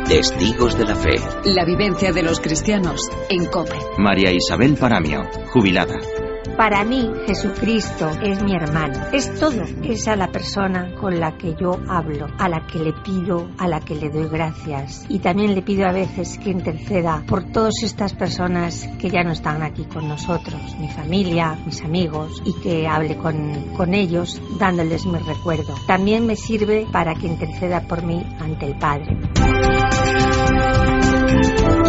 Testigos de la Fe. La vivencia de los cristianos en COPE. María Isabel Paramio, jubilada. Para mí, Jesucristo es mi hermano, es todo. Es a la persona con la que yo hablo, a la que le pido, a la que le doy gracias. Y también le pido a veces que interceda por todas estas personas que ya no están aquí con nosotros, mi familia, mis amigos, y que hable con ellos dándoles mi recuerdo. También me sirve para que interceda por mí ante el Padre.